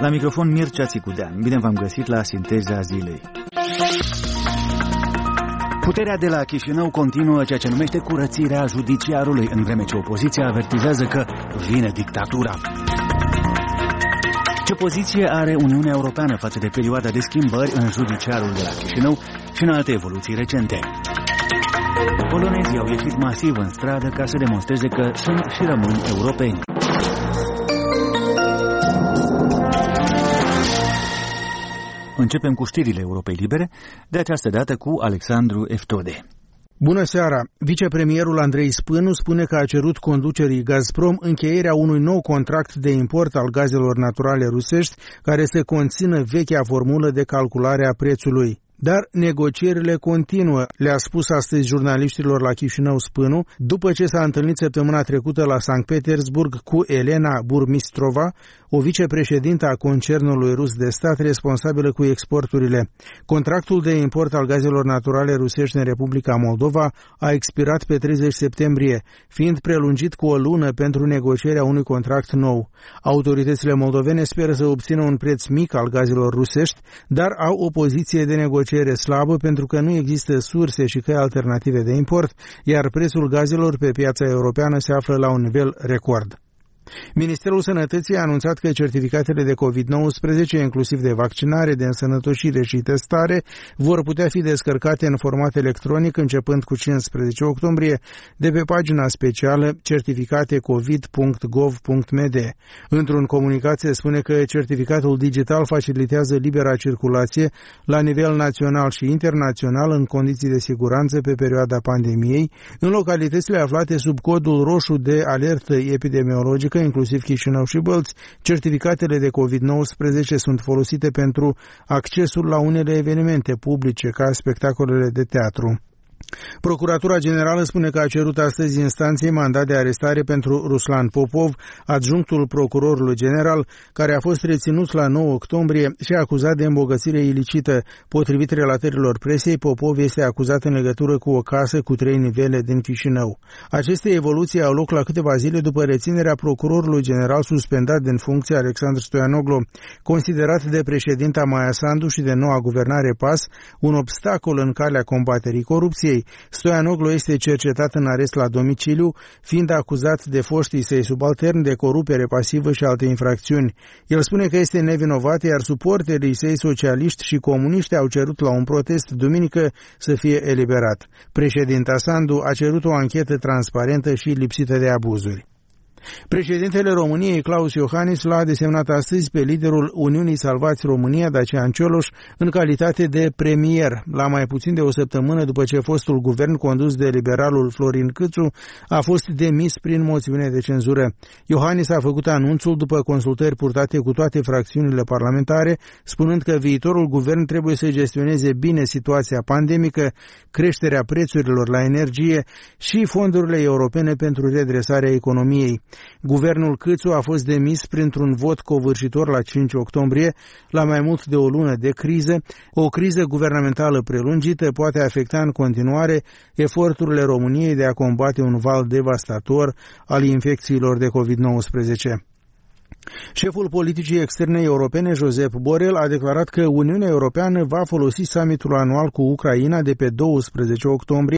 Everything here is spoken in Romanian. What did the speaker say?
La microfon Mircea Țicudean. Bine v-am găsit la Sinteza Zilei. Puterea de la Chișinău continuă ceea ce numește curățirea judiciarului, în vreme ce opoziția avertizează că vine dictatura. Ce poziție are Uniunea Europeană față de perioada de schimbări în judiciarul de la Chișinău și în alte evoluții recente? Polonezii au ieșit masiv în stradă ca să demonstreze că sunt și rămân europeni. Începem cu știrile Europei Libere, de această dată cu Alexandru Eftode. Bună seara! Vicepremierul Andrei Spânu spune că a cerut conducerii Gazprom încheierea unui nou contract de import al gazelor naturale rusești care să conțină vechea formulă de calculare a prețului. Dar negocierile continuă, le-a spus astăzi jurnaliștilor la Chișinău Spânu, după ce s-a întâlnit săptămâna trecută la Sankt Petersburg cu Elena Burmistrova, o vicepreședintă a concernului rus de stat responsabilă cu exporturile. Contractul de import al gazelor naturale rusești în Republica Moldova a expirat pe 30 septembrie, fiind prelungit cu o lună pentru negocierea unui contract nou. Autoritățile moldovene speră să obțină un preț mic al gazelor rusești, dar au o poziție de negociere slabă pentru că nu există surse și căi alternative de import, iar prețul gazelor pe piața europeană se află la un nivel record. Ministerul Sănătății a anunțat că certificatele de COVID-19, inclusiv de vaccinare, de însănătoșire și testare, vor putea fi descărcate în format electronic începând cu 15 octombrie de pe pagina specială certificatecovid.gov.md. Într-un comunicat se spune că certificatul digital facilitează libera circulație la nivel național și internațional în condiții de siguranță pe perioada pandemiei, în localitățile aflate sub codul roșu de alertă epidemiologică, inclusiv Chișinău și Bălți. Certificatele de COVID-19 sunt folosite pentru accesul la unele evenimente publice, ca spectacolele de teatru. Procuratura Generală spune că a cerut astăzi instanței mandat de arestare pentru Ruslan Popov, adjunctul procurorului general, care a fost reținut la 9 octombrie și acuzat de îmbogățire ilicită. Potrivit relatărilor presei, Popov este acuzat în legătură cu o casă cu 3 nivele din Chișinău. Aceste evoluții au loc la câteva zile după reținerea procurorului general suspendat din funcție Alexandru Stoianoglu, considerat de președinta Maia Sandu și de noua guvernare PAS un obstacol în calea combaterii corupției. Stoianoglu este cercetat în arest la domiciliu, fiind acuzat de foștii săi subalterni de corupere pasivă și alte infracțiuni. El spune că este nevinovat, iar suporterii săi socialiști și comuniști au cerut la un protest duminică să fie eliberat. Președinta Sandu a cerut o anchetă transparentă și lipsită de abuzuri. Președintele României, Claus Iohannis, l-a desemnat astăzi pe liderul Uniunii Salvați România, Dacian Cioloș, în calitate de premier, la mai puțin de o săptămână după ce fostul guvern condus de liberalul Florin Câțu a fost demis prin moțiune de cenzură. Iohannis a făcut anunțul după consultări purtate cu toate fracțiunile parlamentare, spunând că viitorul guvern trebuie să gestioneze bine situația pandemică, creșterea prețurilor la energie și fondurile europene pentru redresarea economiei. Guvernul Câțu a fost demis printr-un vot covârșitor la 5 octombrie, la mai mult de o lună de criză. O criză guvernamentală prelungită poate afecta în continuare eforturile României de a combate un val devastator al infecțiilor de COVID-19. Șeful politicii externe europene, Josep Borrell, a declarat că Uniunea Europeană va folosi summitul anual cu Ucraina de pe 12 octombrie